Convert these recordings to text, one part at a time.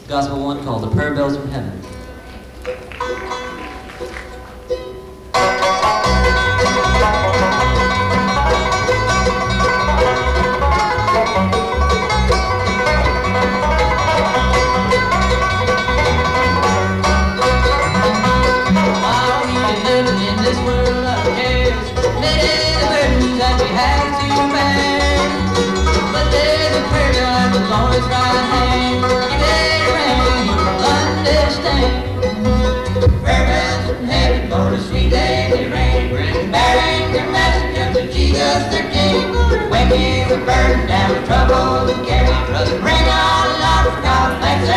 gospel one called The Prayer Bells from Heaven. When you were burdened down with trouble and carry, brother, bring on a lot for God and thanks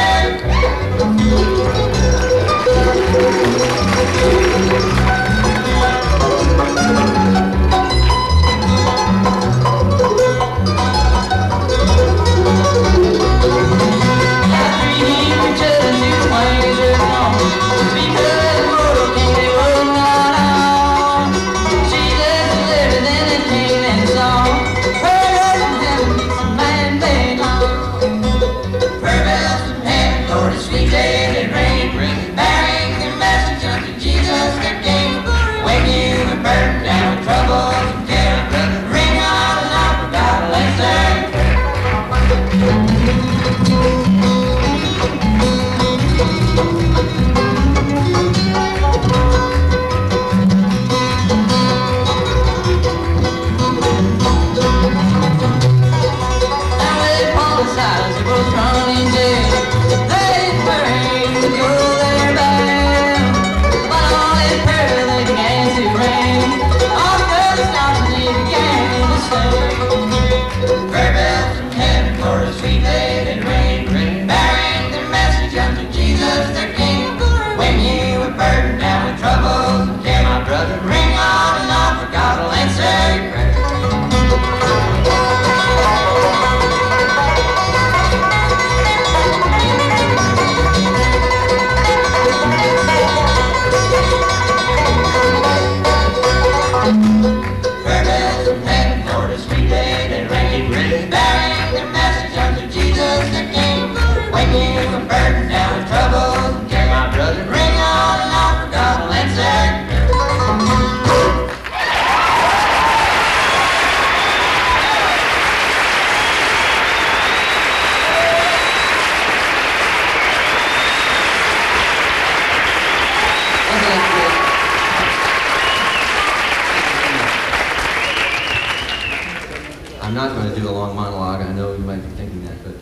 I'm not going to do a long monologue. I know you might be thinking that, but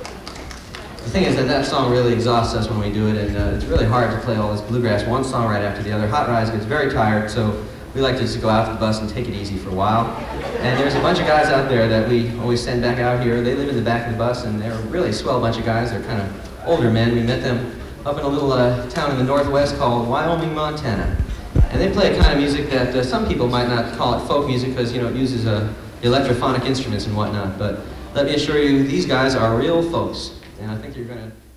the thing is that song really exhausts us when we do it, and it's really hard to play all this bluegrass one song right after the other. Hot Rise gets very tired, so we like to just go out to the bus and take it easy for a while. And there's a bunch of guys out there that we always send back out here. They live in the back of the bus, and they're a really swell bunch of guys. They're kind of older men. We met them up in a little town in the northwest called Wyoming, Montana. And they play a kind of music that some people might not call it folk music because, you know, it uses electrophonic instruments and whatnot. But let me assure you, these guys are real folks. And I think you're going to